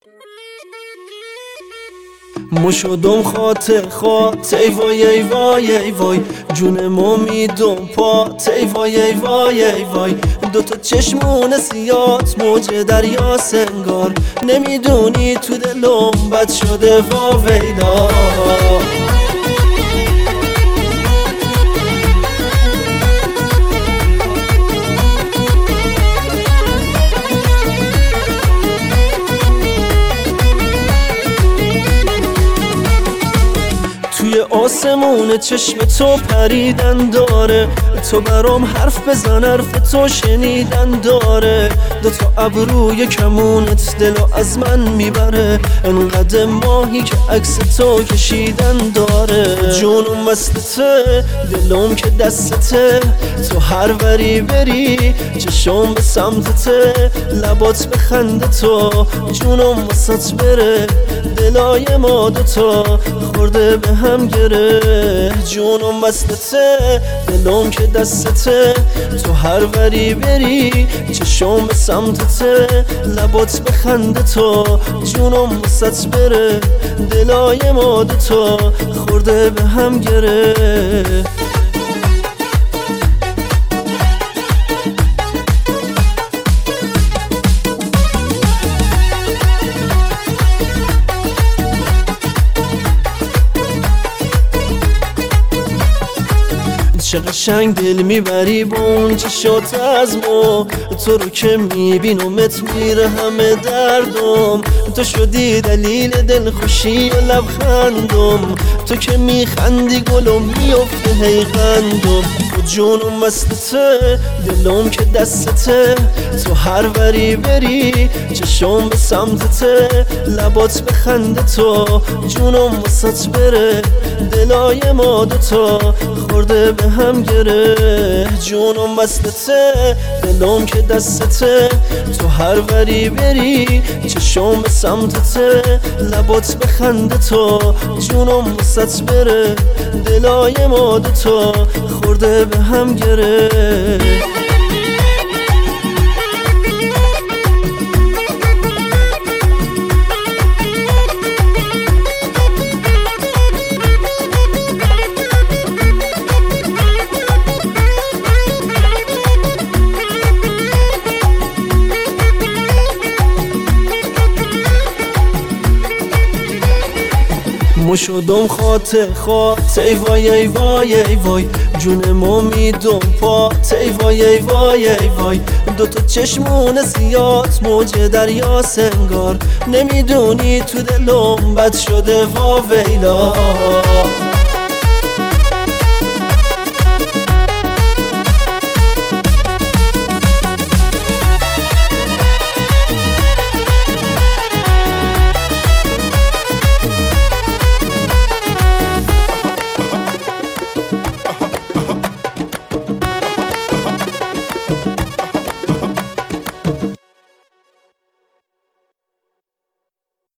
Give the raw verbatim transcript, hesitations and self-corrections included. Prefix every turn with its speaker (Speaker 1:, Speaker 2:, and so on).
Speaker 1: مو شدم خاطر خاطر ای وای ای وای ای وای جونمو میدم پات ای وای ای وای ای وای دوتا چشمون سیات موج دریا سنگار نمیدونی تو دلم بد شده وا ویلا توی آسمون چشم تو پریدن داره تو برام حرف بزن حرف تو شنیدن داره دوتا ابروی کمونت دلو از من میبره انقدر ماهی که عکس تو کشیدن داره جونم وسطته دلم که دستته تو هر وری بری چشم به سمتته لبات بخنده تو جونم وسط بره دلای ما دوتا خورده به هم گره جونم وسطته دلم که دستته تو هر وری بری چشم به سمتته لبات بخنده تو جونم وسط بره دلای ما دوتا خورده به هم گره چه قشنگ دل میبری با اون چشات از ما تو رو که میبینمت میره همه دردم تو شدی دلیل دل خوشی و لبخندم تو که میخندی گلم میفته هی خندم تو جونم وسطته دلم که دستته تو هر وری بری چشم به سمتته لبات بخنده تو جونم وسط بره دلای ما دوتا خورده به هم گره جونم وسطته دلم که دستته تو هر وری بری چشم به سمتته لبات بخنده تو جونم وسط بره دلای ما دوتا خورده به هم گره مو شدم خاطر خاطر ای وای ای وای ای وای جونمو میدم پات ای وای ای وای ای وای دوتا چشمون سیات موج دریا سنگار نمیدونی تو دلم بد شده وا ویلا